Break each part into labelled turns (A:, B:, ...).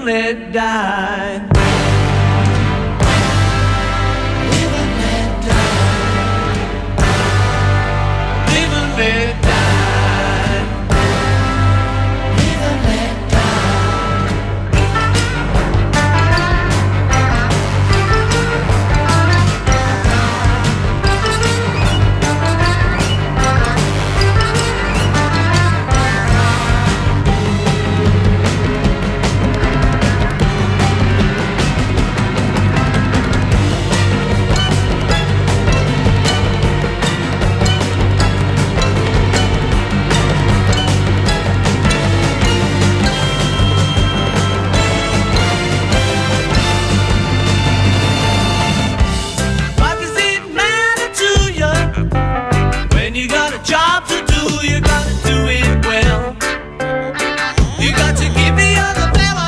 A: and let die. Live and let die. Live and let die. Live and let job to do, you gotta do it well. You got to give the other fella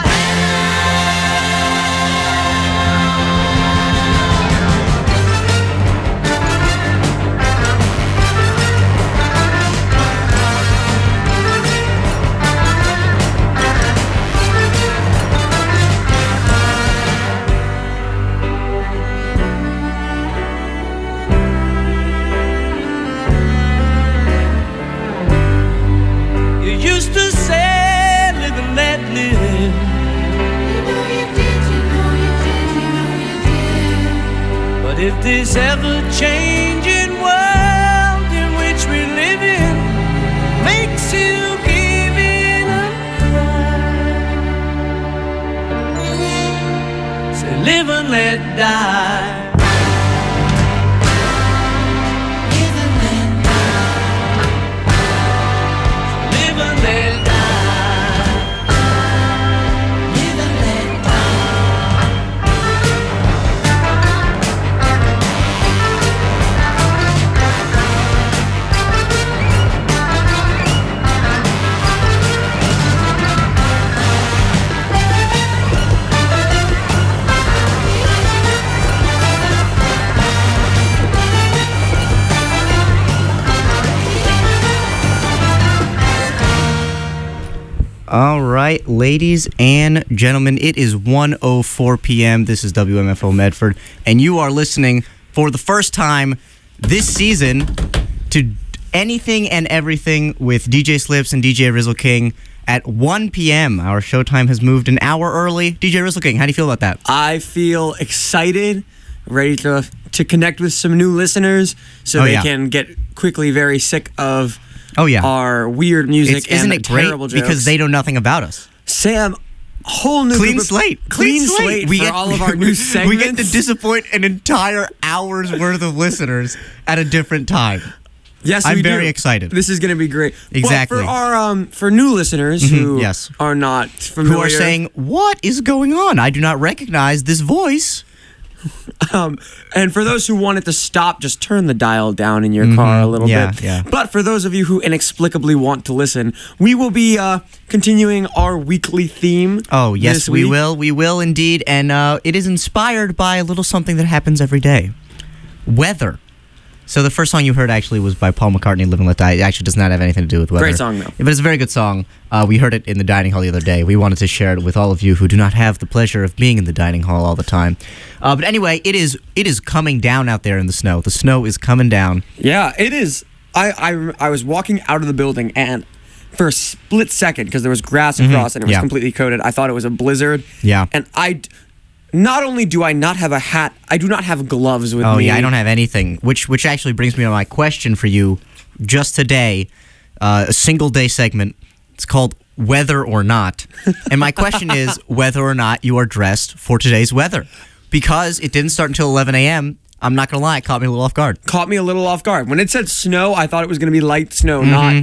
A: used to say, live and let live. You know you did, you know you did, you know you did. But if this ever-changing world in which we live in makes you give in and cry, say live and let die.
B: All right, ladies and gentlemen, it is 1:04 p.m. This is WMFO Medford, and you are listening for the first time this season to Anything and Everything with DJ Slips and DJ Rizzle King at 1 p.m. Our showtime has moved an hour early. DJ Rizzle King, how do you feel about that?
C: I feel excited, ready to connect with some new listeners so they can get quickly very sick of our weird music
B: Isn't
C: and
B: it great?
C: terrible jokes.
B: Because they know nothing about us.
C: Sam, whole new
B: clean slate
C: for all of our new segments.
B: We get to disappoint an entire hour's worth of listeners at a different time.
C: Yes,
B: I'm very excited.
C: This is going to be great.
B: Exactly.
C: Well, for our for new listeners who are not familiar,
B: who are saying, "What is going on? I do not recognize this voice."
C: And for those who wanted to stop, just turn the dial down in your car a little bit.
B: Yeah.
C: But for those of you who inexplicably want to listen, we will be continuing our weekly theme.
B: Oh, yes,
C: this week.
B: we will. We will indeed. And it is inspired by a little something that happens every day. Weather. So the first song you heard actually was by Paul McCartney, Live and Let Die. It actually does not have anything to do with weather.
C: Great song, though.
B: But it's a very good song. We heard it in the dining hall the other day. We wanted to share it with all of you who do not have the pleasure of being in the dining hall all the time. But anyway, it is coming down out there in the snow. The snow is coming down.
C: Yeah, it is. I was walking out of the building, and for a split second, because there was grass across and it was completely coated, I thought it was a blizzard.
B: Yeah.
C: And not only do I not have a hat, I do not have gloves with me.
B: Oh, yeah, I don't have anything. Which actually brings me to my question for you just today. A single day segment. It's called Whether or Not. And my question is whether or not you are dressed for today's weather. Because it didn't start until 11 a.m., I'm not going to lie, it caught me a little off guard.
C: Caught me a little off guard. When it said snow, I thought it was going to be light snow,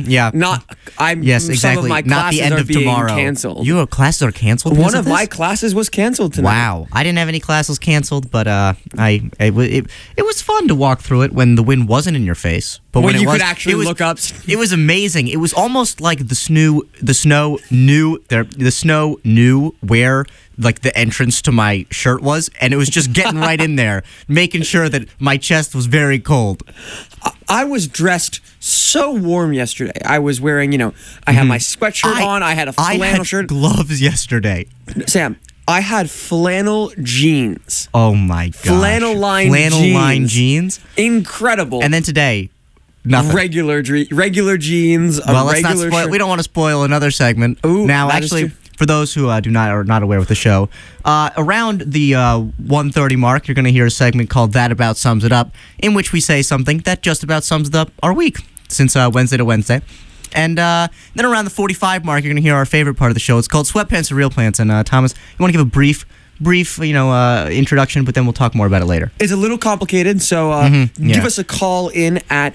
B: Yes, exactly.
C: Some of my
B: not
C: classes
B: the end
C: are
B: of
C: being
B: tomorrow.
C: canceled.
B: Your classes are canceled?
C: One of my classes was canceled tonight.
B: Wow. I didn't have any classes canceled, but it was fun to walk through it when the wind wasn't in your face. But
C: when
B: it
C: you
B: was,
C: could actually look up.
B: It was amazing. It was almost like the snow knew where like the entrance to my shirt was, and it was just getting right in there, making sure that my chest was very cold.
C: I was dressed so warm yesterday. I was wearing, I had my sweatshirt on. I had a flannel shirt.
B: Gloves yesterday.
C: Sam, I had flannel jeans.
B: Oh my god!
C: Flannel line
B: jeans.
C: Incredible.
B: And then today, nothing.
C: Regular jeans.
B: Well, let's not spoil. We don't want to spoil another segment.
C: Ooh,
B: now, actually, for those who are not aware with the show, around the 1:30 mark, you're going to hear a segment called "That About Sums It Up," in which we say something that just about sums up our week since Wednesday to Wednesday. And then around the 45 mark, you're going to hear our favorite part of the show. It's called Sweatpants or Real Plants. And Thomas, you want to give a brief introduction, but then we'll talk more about it later.
C: It's a little complicated, so give us a call in at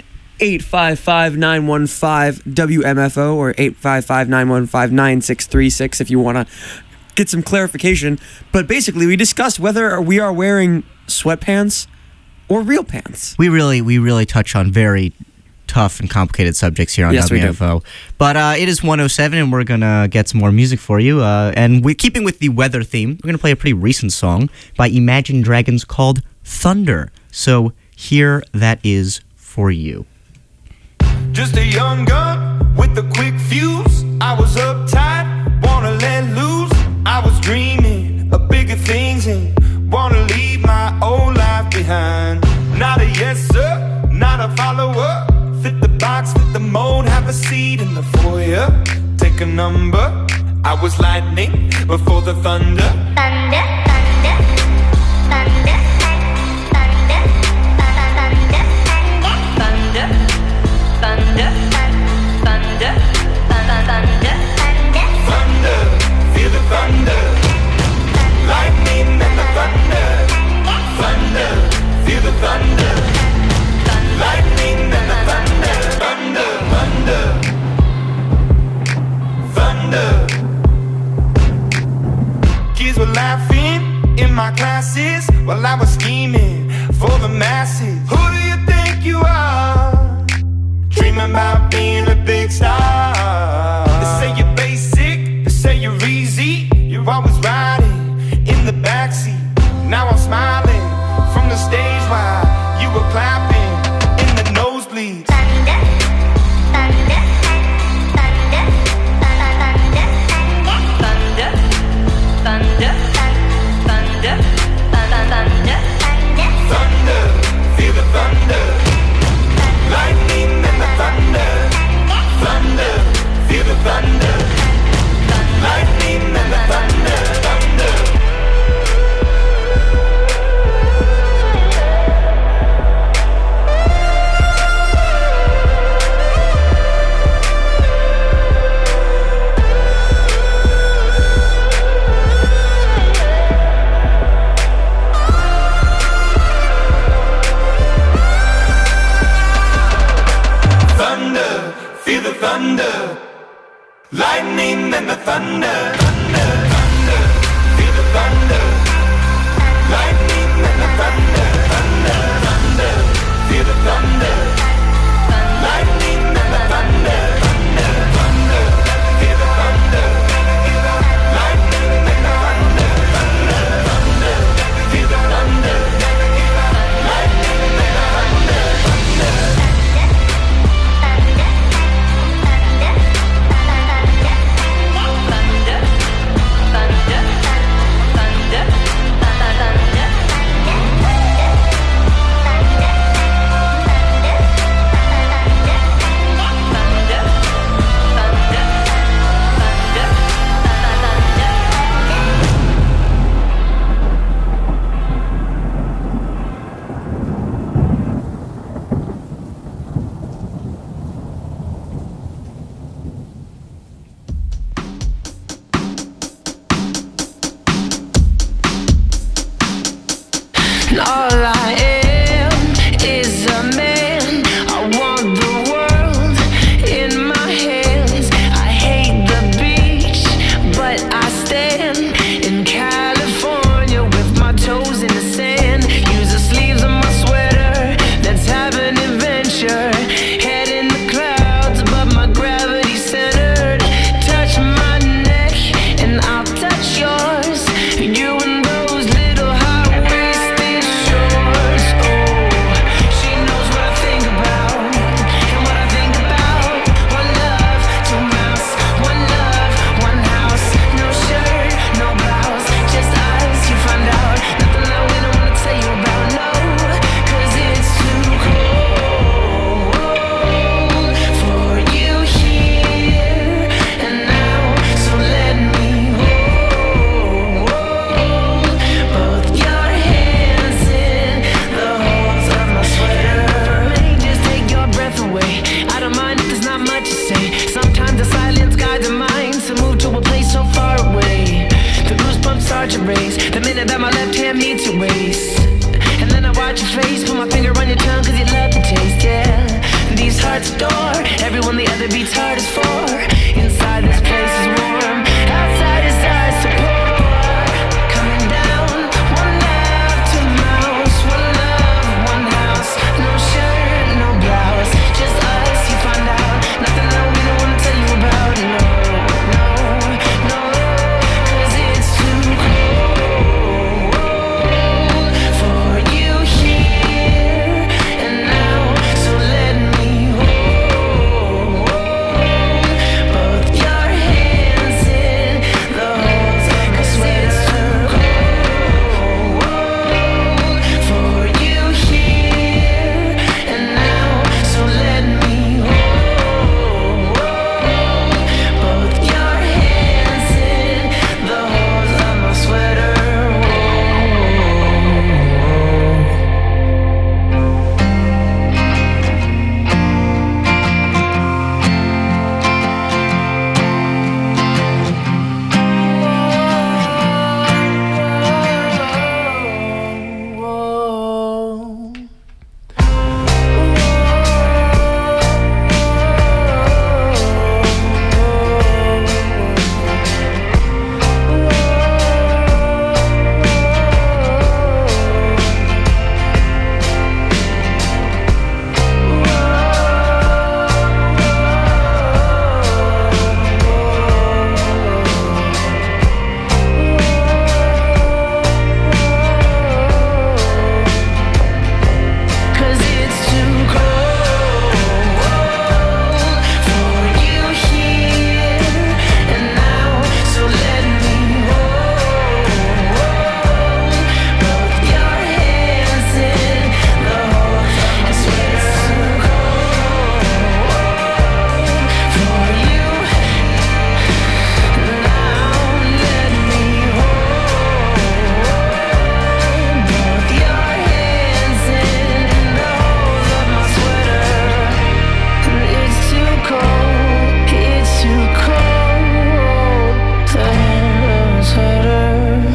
C: 855-915-WMFO or 855-915-9636 if you want to get some clarification. But basically, we discussed whether we are wearing sweatpants or real pants.
B: We really touch on very tough and complicated subjects here on WMFO. But it is 1:07, and we're going to get some more music for you. And keeping with the weather theme, we're going to play a pretty recent song by Imagine Dragons called Thunder. So here that is for you.
D: Just a young gun with a quick fuse. I was uptight, wanna let loose. I was dreaming of bigger things and wanna leave my old life behind. Not a yes sir, not a follower. Fit the box, fit the mold, have a seat in the foyer. Take a number. I was lightning before the thunder.
E: Thunder, thunder, thunder, thunder, thunder, thunder, thunder, thunder, thunder,
D: thunder, feel the thunder. Lightning and the thunder. Thunder, feel the thunder. Lightning and the thunder. Thunder, thunder, thunder. Kids were laughing in my classes while I was scheming for the masses. Who do you think you are? Dreaming about being a big star. They say you're basic, they say you're easy. You're always riding in the backseat. Now I'm smiling from the stage while you were clapping in the nosebleeds.
E: thunder, thunder, thunder, thunder, thunder, thunder, thunder,
D: Thunder, feel the thunder. Lightning and the thunder. Thunder, feel the thunder. Lightning and the thunder. Thunder. Thunder, feel the thunder. Lightning and the thunder. Thunder, thunder, feel the thunder. Lightning and the thunder. Thunder, thunder, feel the thunder. Lightning and the thunder. Thunder, thunder, feel the thunder. Lightning and the thunder. Thunder, thunder, feel the thunder. Lightning and the thunder.
F: minute that my left hand meets your waist. And then I watch your face, put my finger on your tongue cause you love the taste, yeah. These hearts adore everyone the other beats hard is for. Inside this place is warm, outside is ice to pour. Coming down, one love, two mouths, one love, one house. No shirt, no blouse, just us, you find out. Nothing that we don't wanna tell you about, no, no, no. Cause it's too cold for you here and now. So let me hold both your hands in the holes. Cause it's too cold for you here and now. So let me hold both your hands in the holes of my sweater. Cause it's too cold for you here and now. So let me hold both your hands in the holes of my sweater. It's too cold for you now. Let me hold both your hands in the holes of my sweater. It's too cold, it's too cold to handle a sweater.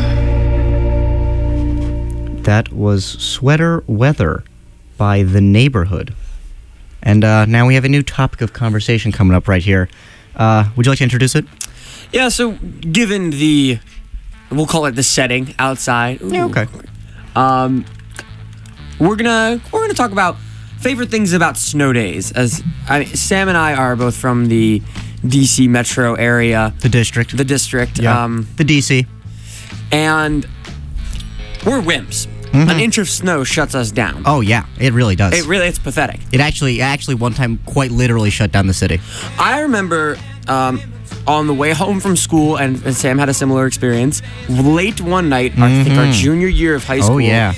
B: That was Sweater Weather by The Neighborhood. And now we have a new topic of conversation coming up right here. Would you like to introduce it?
C: Yeah, so given the, we'll call it the setting outside.
B: Yeah, okay.
C: We're gonna talk about favorite things about snow days. As Sam and I are both from the DC metro area,
B: The district.
C: the district,
B: Yeah. The DC.
C: and we're wimps. An inch of snow shuts us down.
B: Oh, yeah. It really does.
C: It's pathetic.
B: It actually one time quite literally shut down the city.
C: I remember on the way home from school, and Sam had a similar experience. Late one night, I think our junior year of high school.
B: Oh, yeah.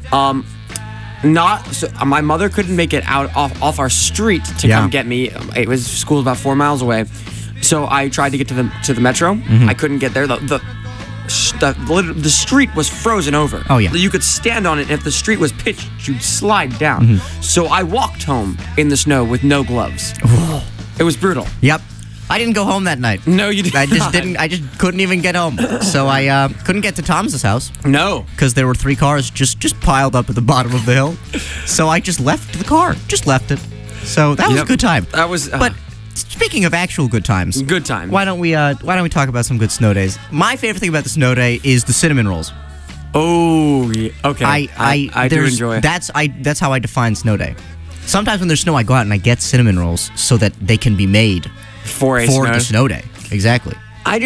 C: My mother couldn't make it out off our street to come get me. It was school about 4 miles away, so I tried to get to the metro. I couldn't get there. The street was frozen over.
B: Oh, yeah.
C: You could stand on it, and if the street was pitched, you'd slide down. So I walked home in the snow with no gloves. It was brutal.
B: Yep. I didn't go home that night.
C: No, you didn't.
B: I just couldn't even get home. So I couldn't get to Tom's house.
C: No.
B: Because there were 3 cars just piled up at the bottom of the hill. So I just left the car. Just left it. So that was a good time.
C: That was.
B: But speaking of actual good times.
C: Good time.
B: Why don't we talk about some good snow days? My favorite thing about the snow day is the cinnamon rolls.
C: Oh, yeah. Okay. I do enjoy it.
B: That's how I define snow day. Sometimes when there's snow, I go out and I get cinnamon rolls so that they can be made
C: for
B: the snow day. Exactly.
C: I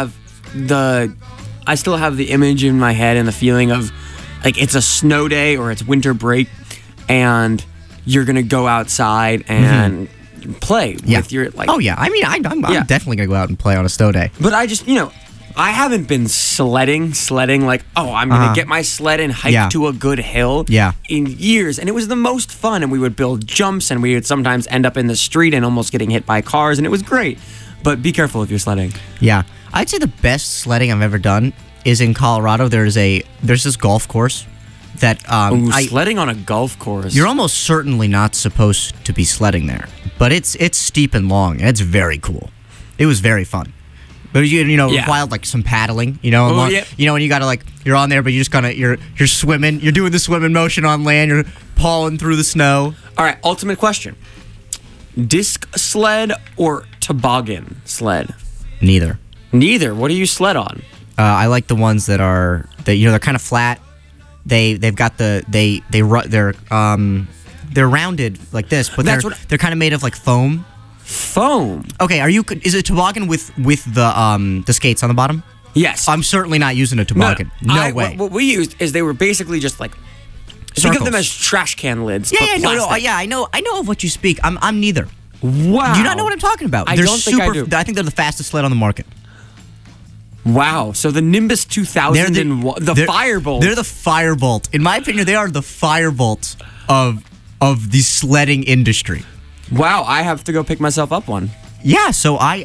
C: still have the image in my head and the feeling of like it's a snow day or it's winter break and you're gonna go outside and play with your like.
B: Oh yeah, I mean I'm definitely gonna go out and play on a snow day.
C: But I just I haven't been sledding like, oh, I'm gonna get my sled and hike to a good hill in years, and it was the most fun. And we would build jumps, and we would sometimes end up in the street and almost getting hit by cars, and it was great. But be careful if you're sledding.
B: Yeah, I'd say the best sledding I've ever done is in Colorado. There's this golf course that
C: sledding on a golf course.
B: You're almost certainly not supposed to be sledding there, but it's steep and long, and it's very cool. It was very fun. But
C: Yeah.
B: required like some paddling, and
C: yeah.
B: and you gotta you're on there, but you just you're swimming, you're doing the swimming motion on land, you're pawing through the snow.
C: All right, ultimate question: disc sled or toboggan sled?
B: Neither.
C: Neither. What do you sled on?
B: I like the ones that they're kind of flat. They've got they're rounded like this, but they're kind of made of like foam.
C: Foam.
B: Okay, is it toboggan with the skates on the bottom?
C: Yes.
B: I'm certainly not using a toboggan. No way.
C: What we used is they were basically just like think of them as trash can lids.
B: Yeah,
C: but
B: yeah, no,
C: plastic.
B: yeah. I know of what you speak. I'm neither.
C: Wow.
B: Do you not know what I'm talking about?
C: I
B: They're
C: don't think I do.
B: I think they're the fastest sled on the market.
C: Wow. So the Nimbus 2000 the Firebolt.
B: They're the Firebolt. In my opinion, they are the Firebolt of the sledding industry.
C: Wow. I have to go pick myself up one.
B: Yeah. So I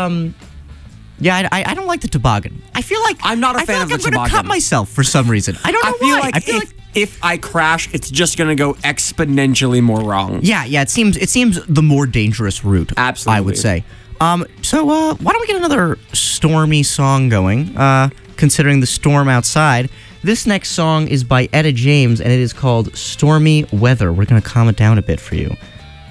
B: don't like the toboggan. I feel like
C: I'm not a fan of the
B: I'm going to
C: toboggan.
B: cut myself for some reason. I don't know why.
C: I feel like if I crash, it's just going to go exponentially more wrong.
B: Yeah. It seems the more dangerous route.
C: Absolutely.
B: I would say. So why don't we get another stormy song going? Considering the storm outside, this next song is by Etta James, and it is called "Stormy Weather." We're going to calm it down a bit for you.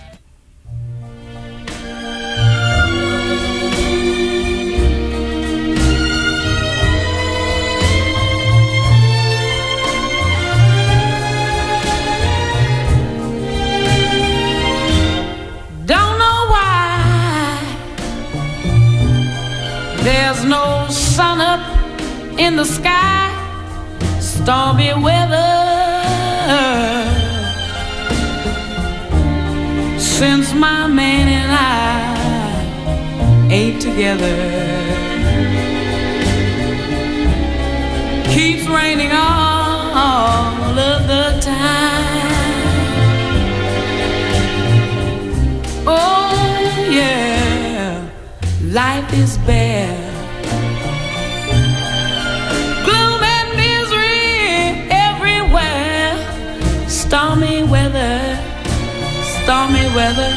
G: There's no sun up in the sky, stormy weather. Since my man and I ain't together, keeps raining all of the time. Oh yeah, life is bare. Gloom and misery everywhere. Stormy weather, stormy weather.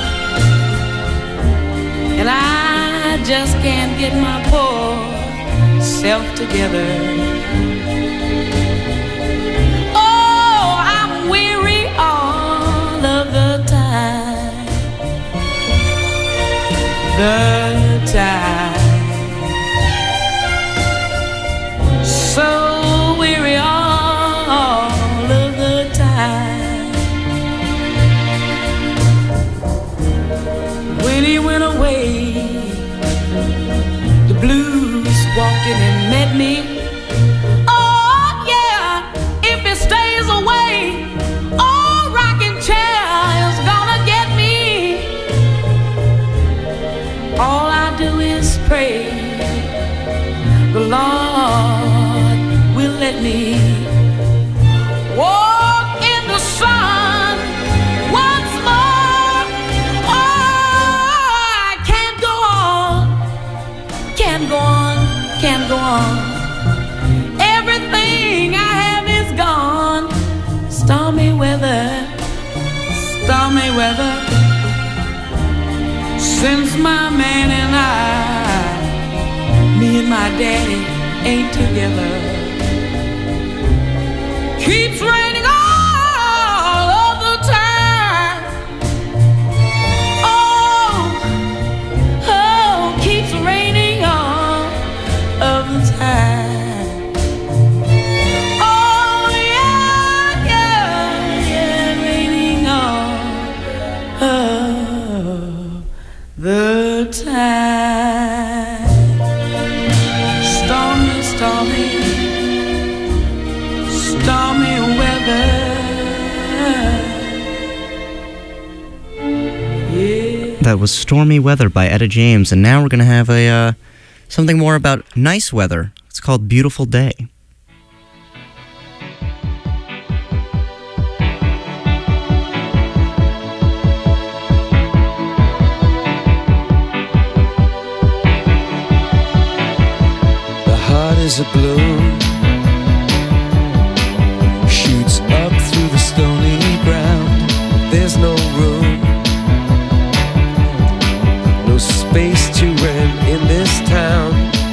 G: And I just can't get my poor self together. Oh, I'm weary all of the time. The time. So weary all of the time. When he went away, the blues walked in and met me. Oh yeah, if he stays away, oh, rocking chair is gonna get me. All I do is pray the Lord will let me walk in the sun once more. Oh, I can't go on, can't go on, can't go on. Everything I have is gone. Stormy weather, stormy weather. Since my man and I, me and my daddy ain't together. Keeps raining all of the time. Oh, keeps raining all of the time. Oh, yeah, raining all of the time. Stormy, stormy, stormy weather. Yeah.
B: That was "Stormy Weather" by Etta James, and now we're going to have a something more about nice weather. It's called "Beautiful Day."
H: Is a bloom, shoots up through the stony ground. There's no room, no space to rent in this town.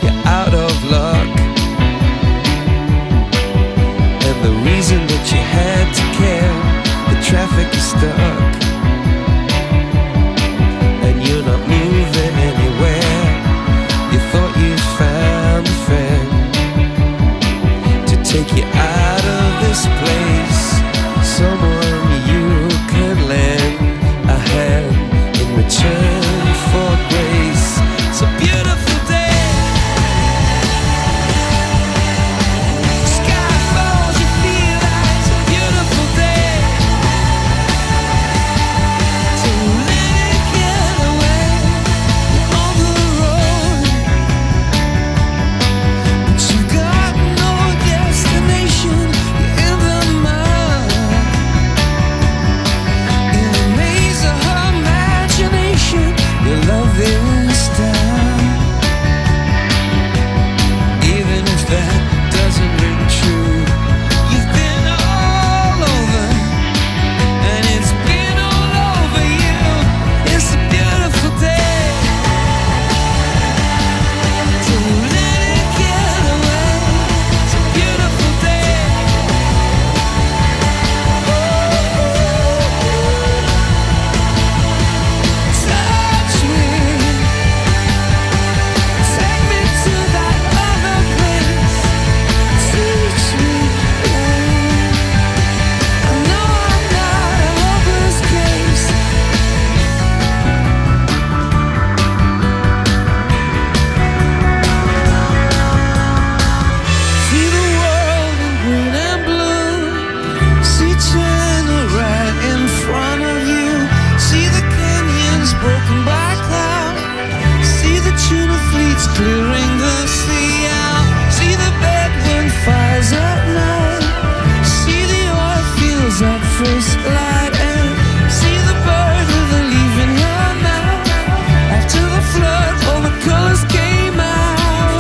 H: clearing the sea out. See the bedroom fires at night. See the oil fields at first light. And see the bird with a leaf in her mouth. After the flood, all the colors came out.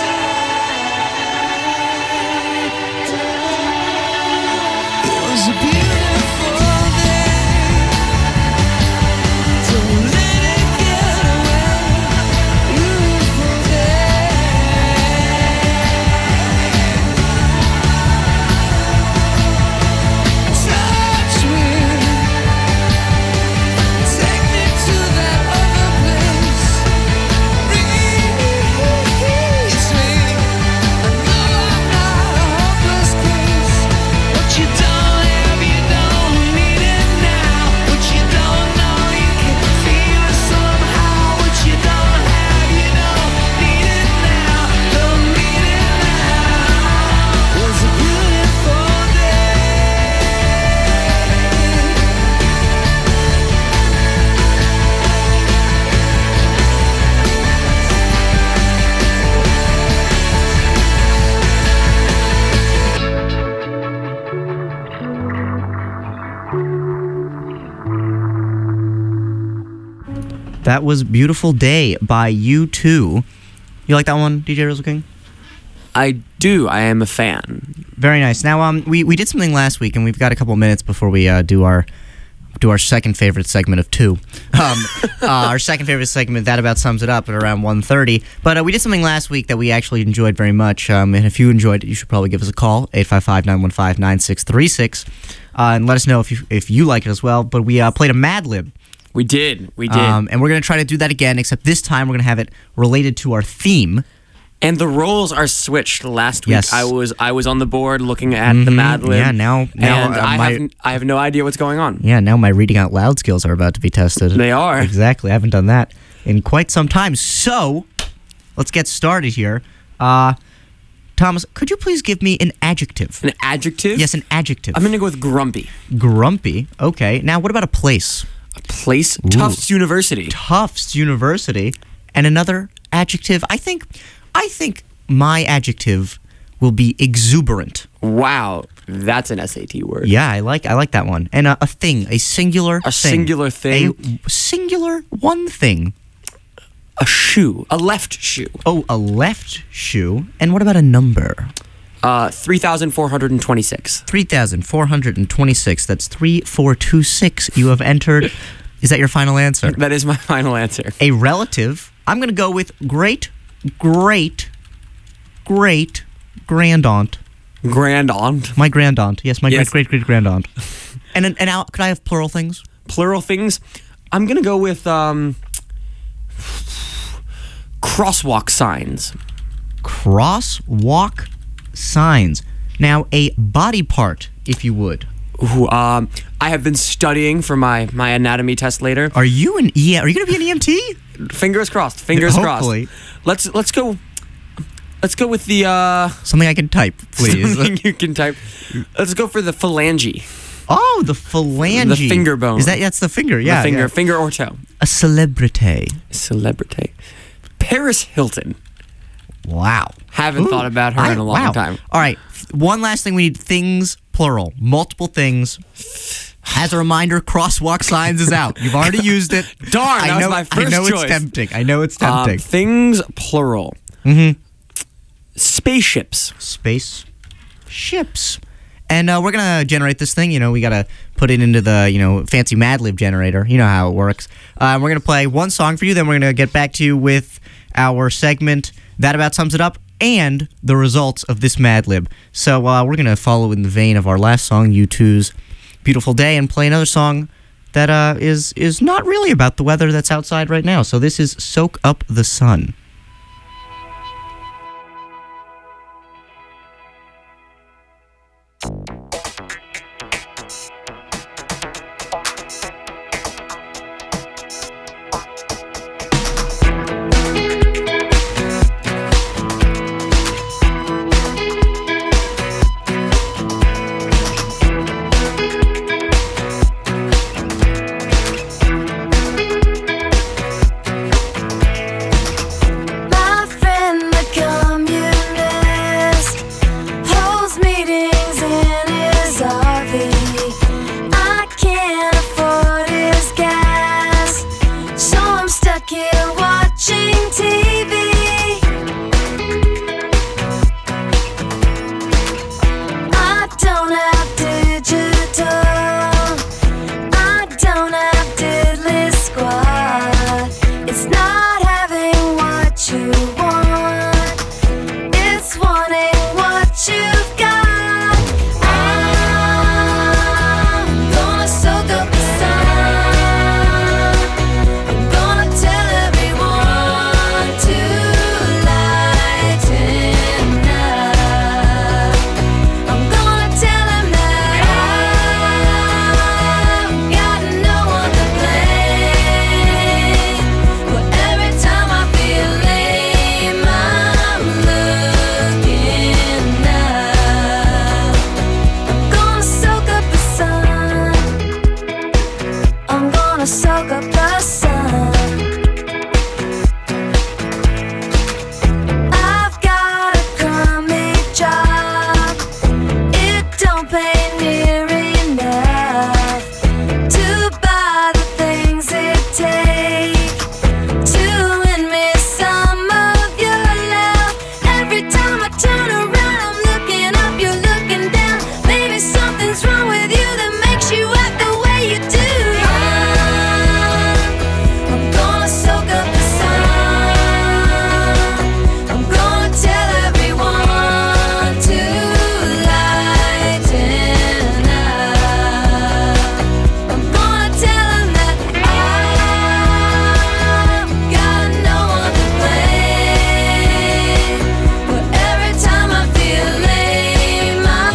H: It was a beautiful day. Don't let it get away. Beautiful touch me, take me to that other place. Release me. I know I'm not a hopeless case. What you don't have, you don't need it now. What you don't know, you can feel it somehow. What you don't have, you don't need it now. Don't need it now. Was a beautiful day.
B: That was Beautiful Day by U2. You like that one, DJ Rizzle King?
C: I do. I am a fan.
B: Very nice. Now, we did something last week, and we've got a couple minutes before we do our second favorite segment of two. Our second favorite segment, that about sums it up at around 1:30. But we did something last week that we actually enjoyed very much. And if you enjoyed it, you should probably give us a call, 855-915-9636, and let us know if you like it as well. But we played a Mad Lib.
C: We did.
B: And we're going to try to do that again, except this time we're going to have it related to our theme.
C: And the roles are switched. Last week,
B: Yes.
C: I was on the board looking at the Mad Lib.
B: Yeah, now
C: and
B: my
C: I have no idea what's going on.
B: now my reading out loud skills are about to be tested.
C: They are.
B: Exactly. I haven't done that in quite some time. So, let's get started here. Thomas, could you please give me an adjective?
C: An adjective?
B: Yes, an adjective.
C: I'm going to go with grumpy.
B: Grumpy. Okay. Now, what about a place?
C: A place?
B: Ooh.
C: Tufts University.
B: Tufts University. And another adjective? I think my adjective will be exuberant.
C: Wow, that's an SAT word.
B: Yeah, I like that one. And a thing, a singular
C: A
B: thing.
C: singular thing.
B: A singular one thing.
C: A shoe. A left shoe.
B: Oh, a left shoe. And what about a number?
C: 3,426.
B: 3,426. That's 3426. You have entered. Is that your final answer?
C: That is my final answer.
B: A relative. I'm going to go with great grandaunt.
C: Grandaunt.
B: My grandaunt. Yes, my
C: Yes.
B: great grandaunt. And now, could I have plural things?
C: Plural things. I'm gonna go with crosswalk signs.
B: Crosswalk signs. Now, a body part, if you would.
C: Ooh, I have been studying for my anatomy test later.
B: Are you an Are you going to be an EMT?
C: Fingers crossed. Fingers
B: Hopefully.
C: crossed. Let's go. Let's go with the
B: Something I can type, please.
C: something you can type. Let's go for the phalange.
B: Oh, the phalange.
C: The finger bone.
B: That's the finger, yeah.
C: The finger,
B: yeah.
C: finger or toe.
B: A celebrity.
C: Celebrity. Paris Hilton.
B: Wow.
C: Haven't thought about her in a long time.
B: All right. One last thing we need. Things, plural. Multiple things. As a reminder, crosswalk signs is out. You've already used it.
C: Darn, that was my first
B: I know
C: choice.
B: I know it's tempting.
C: Things, plural.
B: Mm-hmm.
C: Spaceships.
B: Spaceships. And we're going to generate this thing. We got to put it into the, fancy Mad Lib generator. You know how it works. We're going to play one song for you. Then we're going to get back to you with our segment. That about sums it up. And the results of this Mad Lib. So we're going to follow in the vein of our last song, U2's Beautiful Day, and play another song that is not really about the weather that's outside right now. So this is Soak Up the Sun.
I: you want. It's wanting what you've got. I'm gonna soak up the sun. I'm gonna tell everyone to lighten up. I'm gonna tell them that I've got no one to blame. But every time I feel lame, I'm looking up. I'm gonna soak up the sun. I'm gonna soak up the sun. I've got a crummy job. It don't pay near enough to buy the things it takes to win me some of your love. Every time I turn around, I'm looking up, you're looking down. Maybe something's wrong with you that makes you act the way you do. I'm gonna soak up the sun. I'm gonna tell everyone to lighten up. I'm gonna tell them that I've got no one to blame. But every time I feel lame, I'm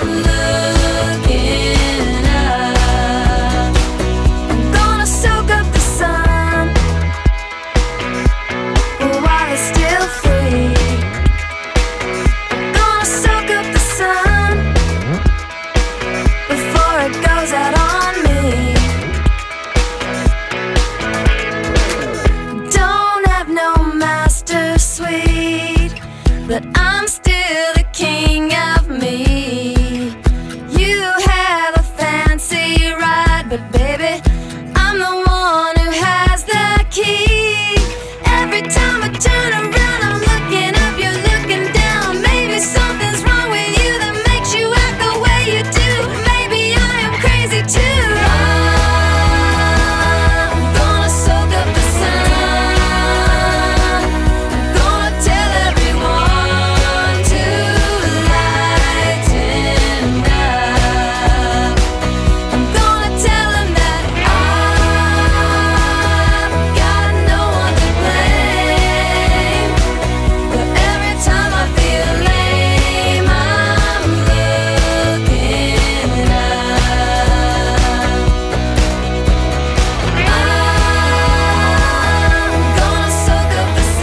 I: looking up. I'm gonna soak up the sun while it's still free. I'm gonna soak up the sun before it goes out on me. Don't have no master suite, but I'm still the king of me. You have a fancy ride, but baby, I'm the one who has the key. Every time I turn around, I'm looking up, you're looking down. Maybe something's wrong with you that makes you act the way you do. Maybe I am crazy too. I'm gonna soak up the sun. I'm gonna tell everyone to lighten up. I'm gonna tell them that I've got no one to blame. But every time I feel lame, I'm looking up. I'm gonna soak up the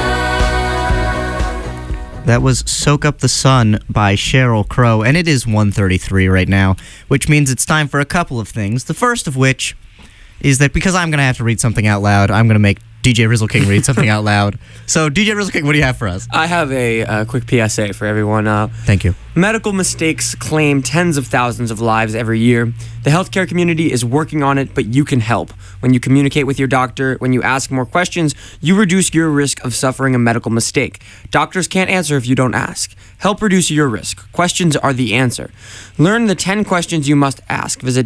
I: sun.
B: That was Soak Up the Sun by Sheryl Crow, and it is 1:33 right now, which means it's time for a couple of things. The first of which is that because I'm going to have to read something out loud, I'm going to make DJ Rizzle King read something out loud. So, DJ Rizzle King, what do you have for us?
C: I have a quick PSA for everyone.
B: Thank you.
C: Medical mistakes claim tens of thousands of lives every year. The healthcare community is working on it, but you can help. When you communicate with your doctor, when you ask more questions, you reduce your risk of suffering a medical mistake. Doctors can't answer if you don't ask. Help reduce your risk. Questions are the answer. Learn the 10 questions you must ask. Visit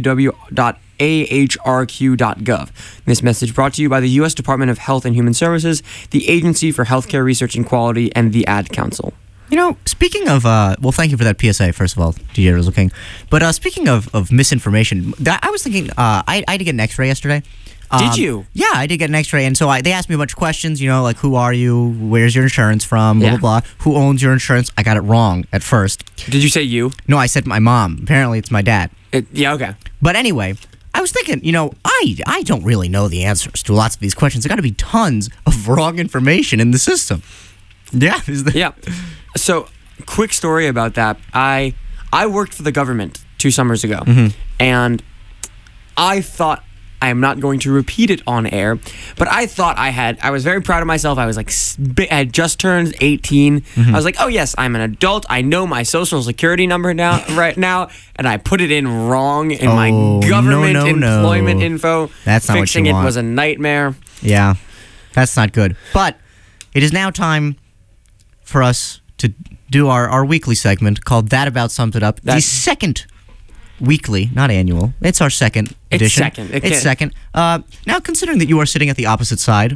C: www.ahrq.gov. This message brought to you by the U.S. Department of Health and Human Services, the Agency for Healthcare Research and Quality, and the Ad Council.
B: You know, speaking of, well, thank you for that PSA, first of all, DJ Rizzle King. But speaking of misinformation, I was thinking, I had to get an x-ray yesterday.
C: Did you?
B: Yeah, I did get an x-ray, and so they asked me a bunch of questions, you know, like, who are you, where's your insurance from, blah, blah, blah, who owns your insurance. I got it wrong at first.
C: Did you say you?
B: No, I said my mom. Apparently, it's my dad.
C: Yeah, okay.
B: But anyway, I was thinking, you know, I don't really know the answers to lots of these questions. There got to be tons of wrong information in the system. Yeah.
C: Yeah. So, quick story about that. I worked for the government 2 summers ago, and I thought, I am not going to repeat it on air, but I thought I was very proud of myself. I was like, I had just turned 18. I was like, oh yes, I'm an adult. I know my social security number now, right now, and I put it in wrong in my government employment info.
B: That's not what you
C: Fixing it
B: want.
C: was a nightmare.
B: Yeah, that's not good. But it is now time for us to do our weekly segment called That About Sums It Up. The second weekly, not annual. It's our second edition.
C: It's second.
B: It's second. Now, considering that you are sitting at the opposite side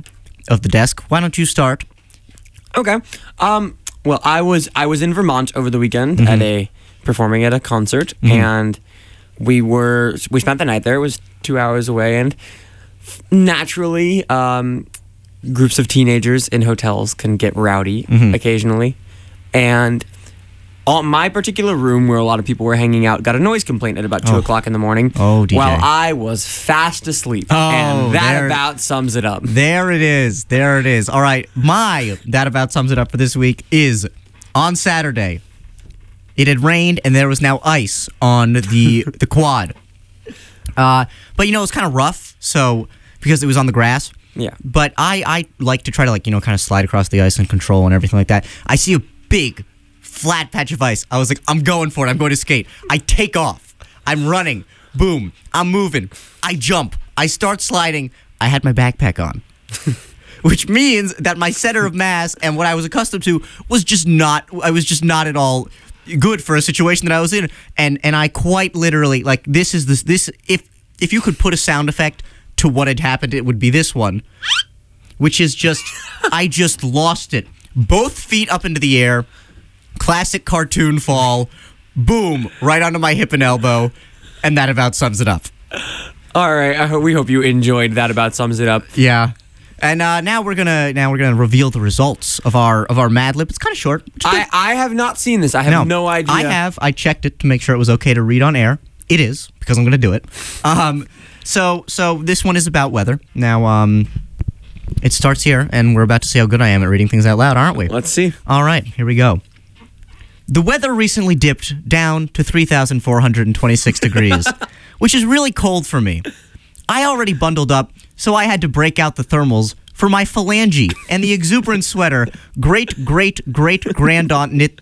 B: of the desk. Why don't you start?
C: Okay. Well, I was in Vermont over the weekend performing at a concert, and we spent the night there. It was 2 hours away, and naturally, groups of teenagers in hotels can get rowdy occasionally, and my particular room where a lot of people were hanging out got a noise complaint at about 2 o'clock in the morning.
B: Oh, DJ.
C: While I was fast asleep, and that about sums it up.
B: There it is. There it is. All right, that about sums it up for this week is on Saturday. It had rained, and there was now ice on the quad. But it was kind of rough, so because it was on the grass.
C: Yeah.
B: But I like to try to kind of slide across the ice and control and everything like that. I see a big flat patch of ice. I was like, I'm going for it. I'm going to skate. I take off. I'm running. Boom. I'm moving. I jump. I start sliding. I had my backpack on. Which means that my center of mass and what I was accustomed to was just not at all good for a situation that I was in. And I quite literally, this if you could put a sound effect to what had happened, it would be this one, which is just, I just lost it. Both feet up into the air, classic cartoon fall, boom, right onto my hip and elbow, and that about sums it up.
C: All right, we hope you enjoyed that about sums it up.
B: Yeah. And now we're gonna reveal the results of our Mad Lib. It's kind of short.
C: I have not seen this. I have no idea.
B: I have. I checked it to make sure it was okay to read on air. It is, because I'm gonna do it. So this one is about weather. Now it starts here, and we're about to see how good I am at reading things out loud, aren't we?
C: Let's see.
B: All right, here we go. The weather recently dipped down to 3,426 degrees, which is really cold for me. I already bundled up, so I had to break out the thermals for my phalange and the exuberant sweater great-great-great-grandaunt knit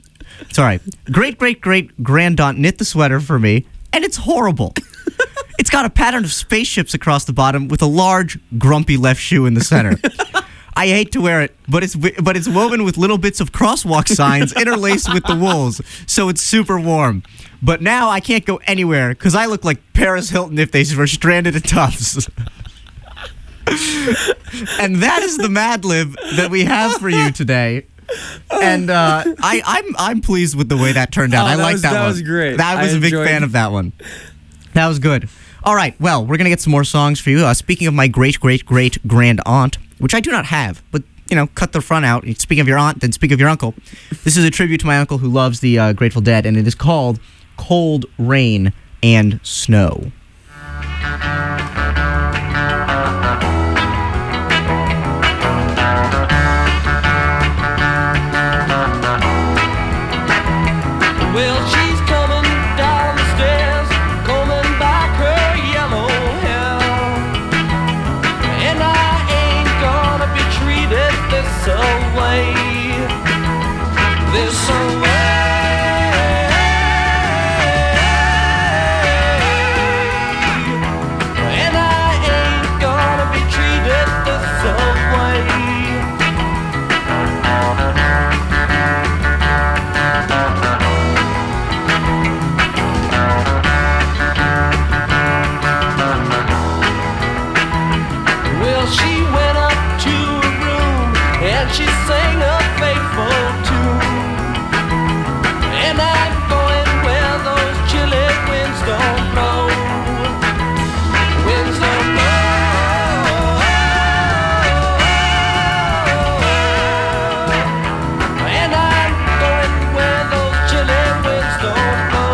B: the sweater for me, and it's horrible. It's got a pattern of spaceships across the bottom with a large, grumpy left shoe in the center. I hate to wear it, but it's woven with little bits of crosswalk signs interlaced with the wools, so it's super warm. But now I can't go anywhere because I look like Paris Hilton if they were stranded at Tufts. And that is the Mad Lib that we have for you today. And I'm pleased with the way that turned out. I like that one.
C: That was great.
B: I was a big fan of that one. That was good. All right, well, we're going to get some more songs for you. Speaking of my great-great-great-grand aunt, which I do not have, but, cut the front out. Speaking of your aunt, then speak of your uncle. This is a tribute to my uncle who loves the Grateful Dead, and it is called Cold Rain and Snow.
H: Well, she's coming down the stairs, combing back her yellow hair, and I ain't gonna be treated this away, this away. And I ain't gonna be treated this away. Well, she went up to her room and she sang a faithful tune. And I'm going where those chilly winds don't blow. Winds don't blow. And I'm going where those chilly winds don't blow.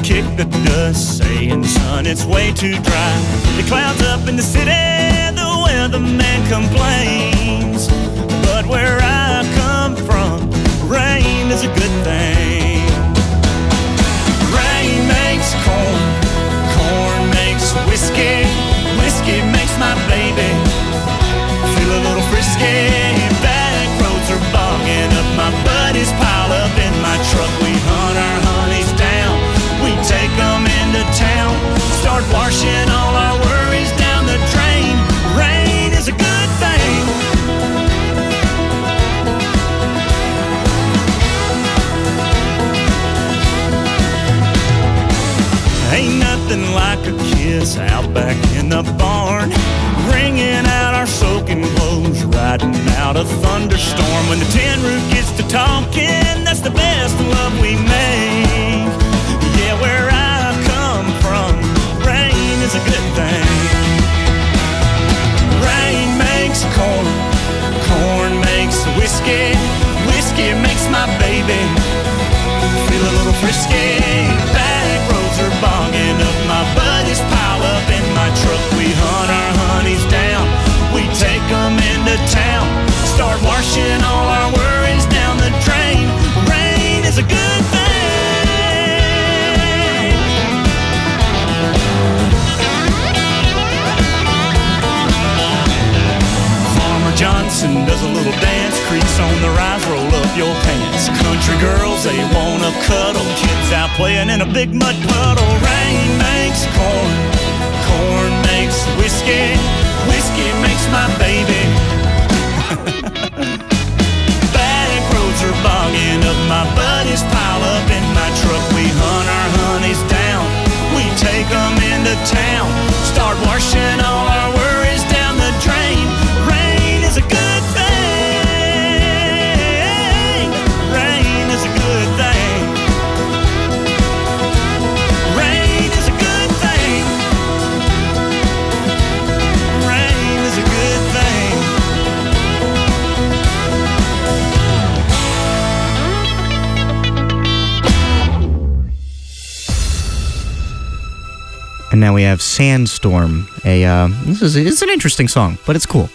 J: kick the dust, saying, son, it's way too dry. The clouds up in the city, the weatherman complains. But where I come from, rain is a good thing. Rain makes corn, corn makes whiskey, whiskey makes my baby feel a little frisky. Back roads are bogging up, my buddies pile up in my truck. We hunt our honeys down, we take them into town, start washing all our worries down the drain. Rain is a good thing. Ain't nothing like a kiss out back in the barn, wringing out our soaking clothes, riding out a thunderstorm. When the tin roof gets to talking, that's the best love we make. Yeah, where I come from, rain is a good thing. Rain makes corn, corn makes whiskey, whiskey makes my baby feel a little frisky. Back roads are bogging up, my buddies pile up in my truck. We hunt our honeys down, we take them into town, start washing all our worries down the drain. Rain is a good thing. Farmer Johnson does a little dance, crease on the rise, roll up your pants. Country girls, they wanna cuddle, kids out playing in a big mud puddle. Rain makes corn, corn makes whiskey, whiskey makes my baby. Back roads are bogging up, my buddies pile up in my truck. We hunt our honeys down, we take them into town, start washing all our worries down the drain. Rain is a good thing. Rain is a good thing. Rain is a good thing. Rain is a good thing.
B: And now we have Sandstorm. It's an interesting song, but it's cool.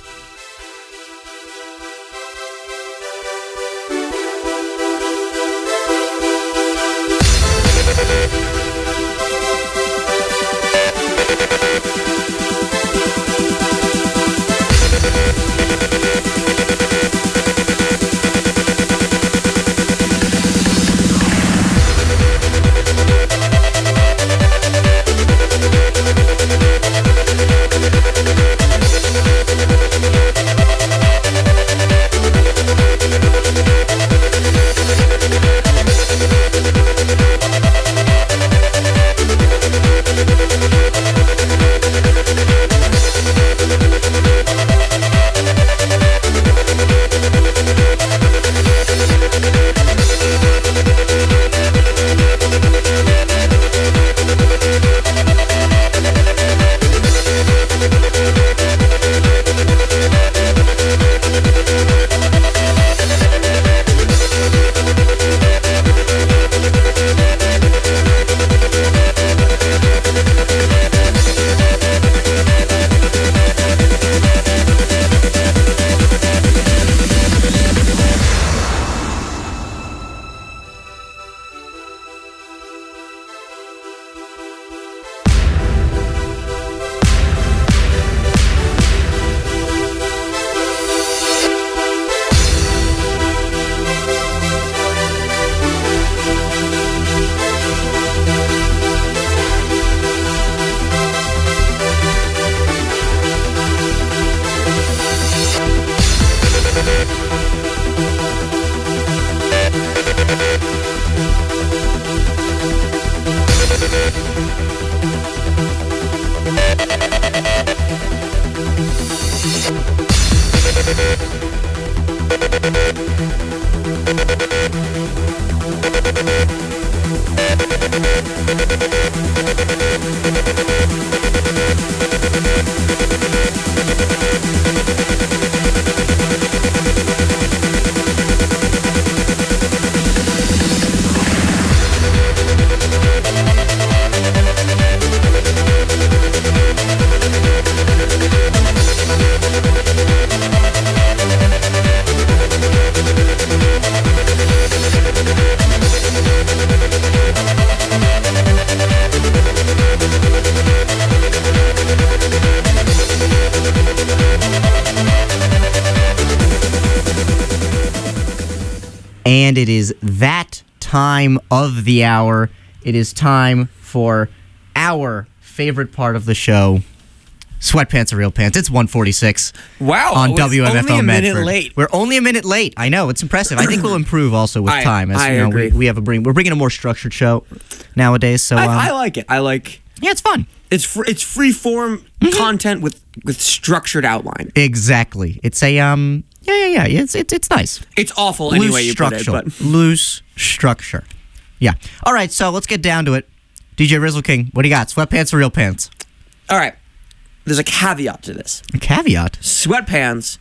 B: And it is that time of the hour. It is time for our favorite part of the show, Sweatpants or Real Pants. It's 1:46.
C: Wow.
B: On
C: it was
B: WMFO
C: only a minute
B: Medford.
C: late.
B: We're only a minute late. I know, it's impressive. I think we'll improve also with time. As
C: I
B: you know,
C: agree.
B: we're bringing a more structured show nowadays. So
C: I like it.
B: yeah, it's fun.
C: It's free form content with structured outline.
B: Exactly. It's a yeah. It's nice.
C: It's awful anyway
B: Loose
C: you put it,
B: structure.
C: but
B: Loose structure. Yeah. All right, so let's get down to it. DJ Rizzle King, what do you got? Sweatpants or Real Pants?
C: all right. There's a caveat to this.
B: A caveat?
C: Sweatpants,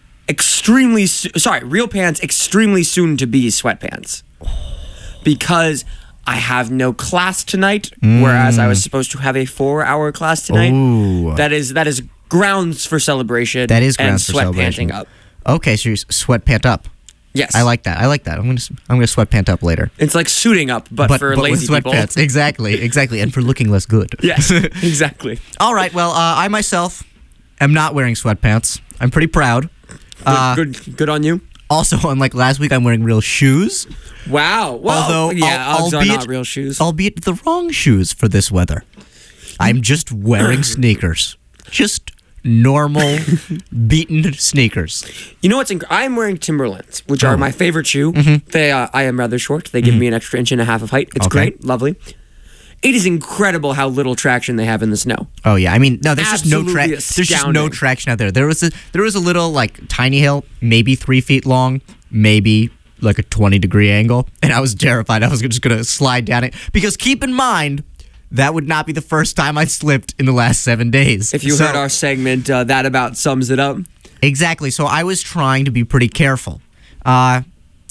C: Real Pants, extremely soon to be sweatpants. Because I have no class tonight, whereas I was supposed to have a 4-hour class tonight.
B: Ooh.
C: That is grounds for celebration.
B: That is grounds for celebration.
C: And sweatpanting up.
B: Okay, so you're sweatpant up.
C: Yes.
B: I like that. I'm gonna sweatpant up later.
C: It's like suiting up, but for lazy
B: with
C: people.
B: sweatpants. Exactly, and for looking less good.
C: Yes, exactly.
B: All right. Well, I myself am not wearing sweatpants. I'm pretty proud.
C: Good on you.
B: Also, unlike last week, I'm wearing real shoes.
C: Wow. Well,
B: Although,
C: Uggs are not real shoes.
B: Albeit the wrong shoes for this weather. I'm just wearing sneakers. Just normal, beaten sneakers.
C: You know what's I'm wearing Timberlands, which are my favorite shoe. They, I am rather short. They give me an extra 1.5 inches of height. It's great, lovely. It is incredible how little traction they have in the snow.
B: Oh yeah, I mean, no, there's just no
C: Absolutely
B: there's just no
C: astounding.
B: traction out there. There was a little like tiny hill, maybe 3 feet long, maybe like a 20-degree angle, and I was terrified. I was just gonna slide down it because keep in mind, that would not be the first time I slipped in the last 7 days.
C: If you heard our segment, that about sums it up.
B: Exactly. So I was trying to be pretty careful. I'm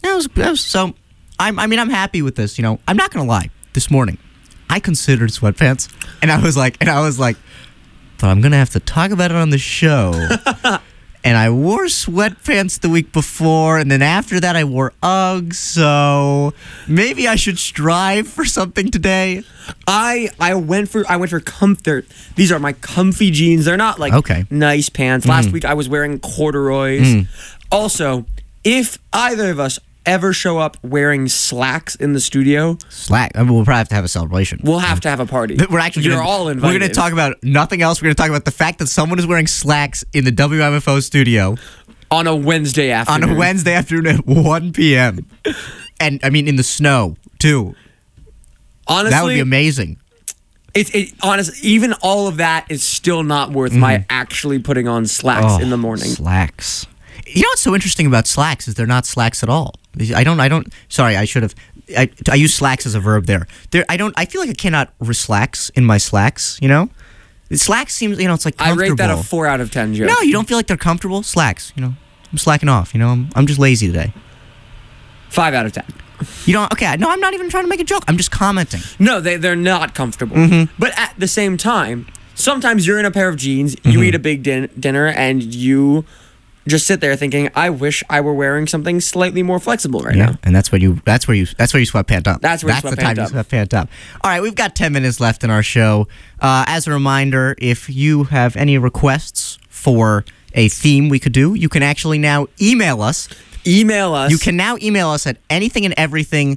B: happy with this. You know, I'm not gonna lie. This morning, I considered sweatpants, and I was like, but I'm gonna have to talk about it on the show. And I wore sweatpants the week before, and then after that I wore Uggs, so maybe I should strive for something today.
C: I went for comfort. These are my comfy jeans. They're not like nice pants. Last week I was wearing corduroys. Also, if either of us ever show up wearing slacks in the studio,
B: I mean, we'll probably have to have a celebration.
C: We'll have to have a party.
B: You're
C: all invited.
B: We're going to talk about nothing else. We're going to talk about the fact that someone is wearing slacks in the WMFO studio
C: on a Wednesday afternoon.
B: At 1 p.m. And I mean, in the snow too.
C: Honestly,
B: that would be amazing.
C: Honestly, even all of that is still not worth my actually putting on slacks in the morning.
B: Slacks. You know what's so interesting about slacks is they're not slacks at all. I don't. Sorry, I should have. I use slacks as a verb there. I feel like I cannot reslax in my slacks. You know, slacks seems. You know, it's like comfortable.
C: I rate that a 4 out of 10, Joe.
B: No, you don't feel like they're comfortable. Slacks. You know, I'm slacking off. You know, I'm just lazy today.
C: 5 out of 10.
B: You don't. Okay. No, I'm not even trying to make a joke. I'm just commenting.
C: No, they're not comfortable. But at the same time, sometimes you're in a pair of jeans. You eat a big dinner, and you just sit there thinking, I wish I were wearing something slightly more flexible right now.
B: And that's where you sweatpant up.
C: That's
B: the time you sweatpant up. All right, we've got 10 minutes left in our show. As a reminder, if you have any requests for a theme we could do, you can actually now email us. You can now email us at anythingandeverything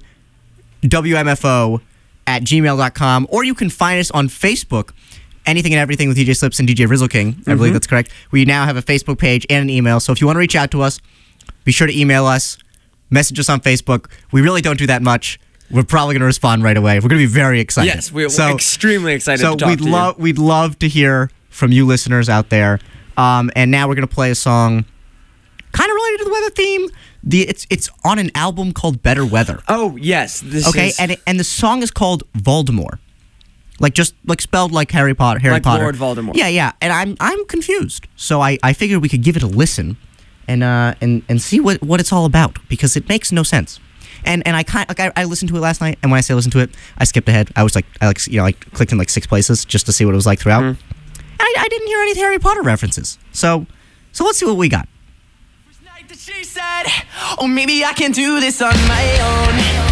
B: WMFO@gmail.com, or you can find us on Facebook. Anything and Everything with DJ Slips and DJ Rizzle King. I believe that's correct. We now have a Facebook page and an email. So if you want to reach out to us, be sure to email us, message us on Facebook. We really don't do that much. We're probably going to respond right away. We're going to be very excited.
C: Yes, we're extremely excited to talk to you.
B: We'd love to hear from you listeners out there. And now we're going to play a song kind of related to the weather theme. It's on an album called Better Weather.
C: Oh, yes.
B: And the song is called Voldemort. Like spelled like Harry Potter.
C: Lord Voldemort.
B: Yeah. And I'm confused. So I figured we could give it a listen and see what it's all about, because it makes no sense. And I listened to it last night, and when I say listen to it, I skipped ahead. I clicked in like 6 places just to see what it was like throughout. And I didn't hear any Harry Potter references. So let's see what we got.
F: First night that she said, oh, maybe I can do this on my own.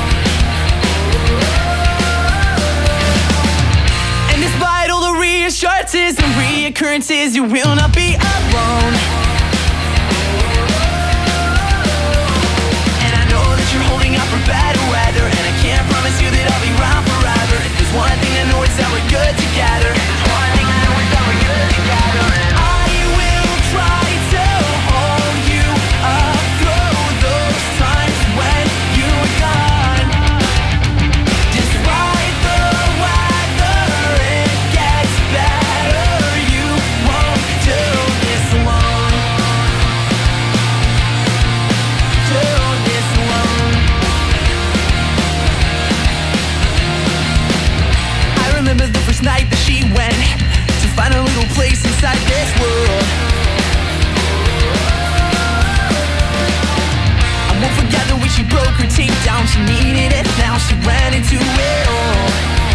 F: Despite all the reassurances and reoccurrences, you will not be alone. And I know that you're holding broke her tape down, she needed it now, she ran into it all.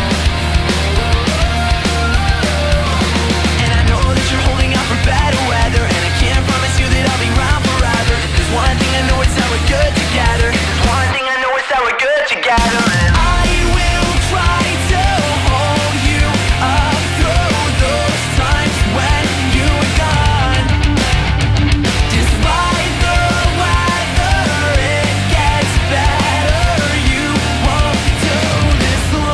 F: And I know that you're holding out for better weather, and I can't promise you that I'll be around forever. If there's one thing I know, it's that we're good together. One thing I know, it's that we're good together. And I will try to hold you up through those times when you were gone. Despite the weather, it gets better. You won't do this alone.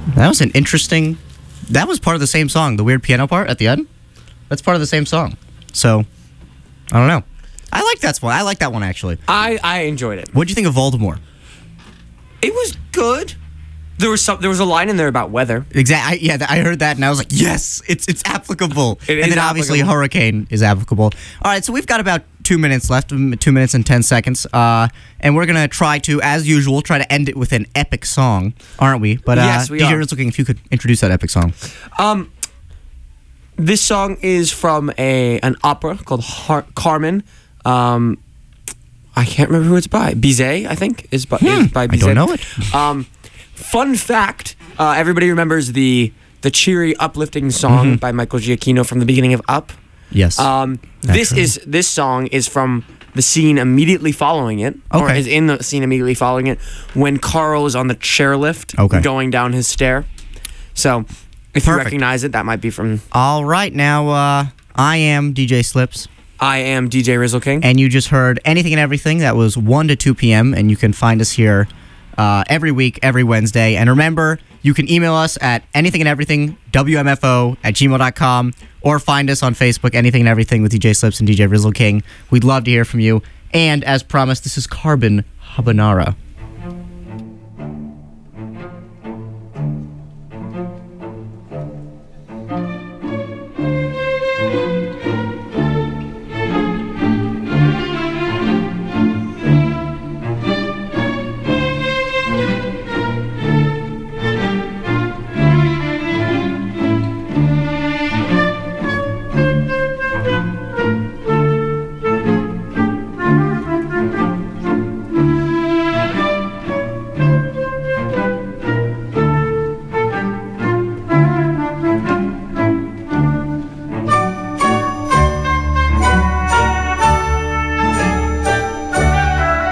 B: That was an interesting... That was part of the same song, the weird piano part at the end. That's part of the same song. So, I don't know. I like that one. I like that one, actually.
C: I enjoyed it.
B: What'd you think of Voldemort?
C: It was good. There was a line in there about weather.
B: Exactly. I heard that and I was like, yes, it's applicable. And then obviously
C: applicable.
B: hurricane is applicable. All right, so we've got about 2 minutes left, 2 minutes and 10 seconds. And we're going to try to, as usual, try to end it with an epic song, aren't we? But
C: yes, we
B: DJ
C: are.
B: was looking if you could introduce that epic song.
C: This song is from an opera called Carmen. I can't remember who it's by. Bizet, I think, is by Bizet.
B: I don't know it.
C: Fun fact, everybody remembers the cheery, uplifting song by Michael Giacchino from the beginning of Up?
B: Yes.
C: This song is from the scene immediately following it, or is in the scene immediately following it, when Carl is on the chairlift going down his stair. So, if you recognize it, that might be from...
B: All right, now, I am DJ Slips.
C: I am DJ Rizzle King.
B: And you just heard Anything and Everything. That was 1 to 2 p.m. And you can find us here every week, every Wednesday. And remember, you can email us at anythingandeverythingwmfo@gmail.com or find us on Facebook, Anything and Everything with DJ Slips and DJ Rizzle King. We'd love to hear from you. And as promised, this is Carbon Habanera.